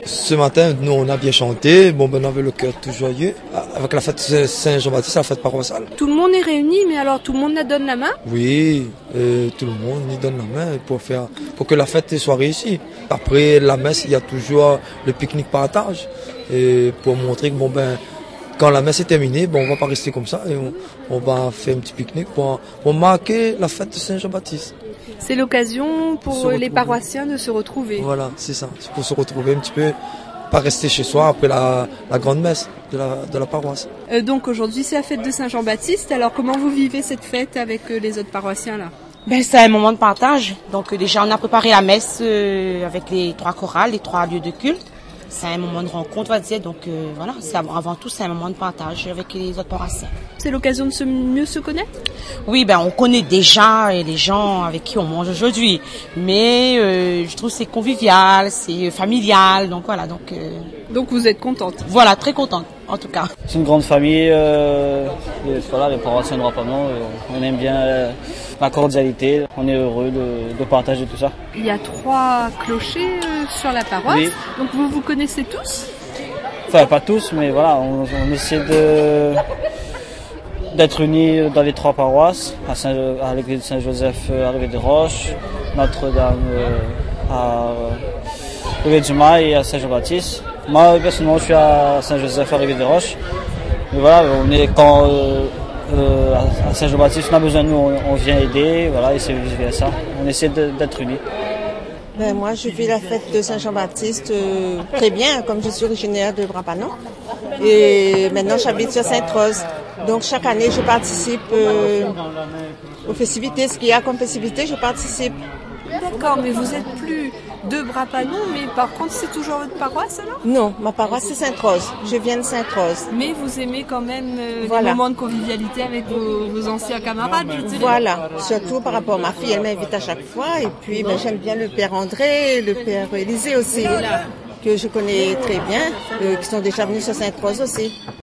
Ce matin, nous, on a bien chanté. Bon, ben, on avait le cœur tout joyeux. Avec la fête Saint-Jean-Baptiste, la fête paroissiale. Tout le monde est réuni, mais alors tout le monde donne la main? Oui, tout le monde y donne la main pour que la fête soit réussie. Après la messe, il y a toujours le pique-nique partage. Et pour montrer que, bon, ben, quand la messe est terminée, bon, on va pas rester comme ça et on va faire un petit pique-nique pour marquer la fête de Saint-Jean-Baptiste. C'est l'occasion pour les paroissiens de se retrouver. Voilà, c'est ça. C'est pour se retrouver un petit peu, pas rester chez soi après la grande messe de la paroisse. Donc aujourd'hui, c'est la fête de Saint-Jean-Baptiste. Alors comment vous vivez cette fête avec les autres paroissiens là? Ben, c'est un moment de partage. Donc déjà, on a préparé la messe avec les 3 chorales, les 3 lieux de culte. C'est un moment de rencontre, on va dire. Donc voilà, avant tout, c'est un moment de partage avec les autres paroissiens. C'est l'occasion de mieux se connaître? Oui, ben on connaît déjà les gens avec qui on mange aujourd'hui. Mais je trouve que c'est convivial, c'est familial. Donc voilà. Donc vous êtes contente? Voilà, très contente en tout cas. C'est une grande famille. Voilà, les paroissiens de Rapano, on aime bien la cordialité. On est heureux de partager tout ça. Il y a 3 clochers sur la paroisse. Oui. Donc vous vous connaissez tous? Enfin, pas tous, mais voilà, on essaie d'être unis dans les 3 paroisses, à l'église de Saint-Joseph à Rivière-des-Roches, Notre-Dame à Rivière-du-Mail et à Saint-Jean-Baptiste. Moi, personnellement, je suis à Saint-Joseph à Rivière-des-Roches. Mais voilà, quand à Saint-Jean-Baptiste, on a besoin de nous, on vient aider, voilà, et c'est ça. On essaie d'être unis. Ben, moi, je vis la fête de Saint-Jean-Baptiste très bien, comme je suis originaire de Brapano. Et maintenant, j'habite sur Sainte-Rose. Donc, chaque année, je participe aux festivités. Ce qu'il y a comme festivité, je participe. D'accord, mais vous êtes plus de Brapano, mais par contre, c'est toujours votre paroisse alors? Non, ma paroisse, c'est Sainte-Rose. Je viens de Sainte-Rose. Mais vous aimez quand même Voilà. les moments de convivialité avec vos anciens camarades, je dirais. Voilà, surtout par rapport à ma fille, elle m'invite à chaque fois. Et puis, ben, j'aime bien le père André, le père Élisée aussi, que je connais très bien, qui sont déjà venus sur Sainte-Rose aussi.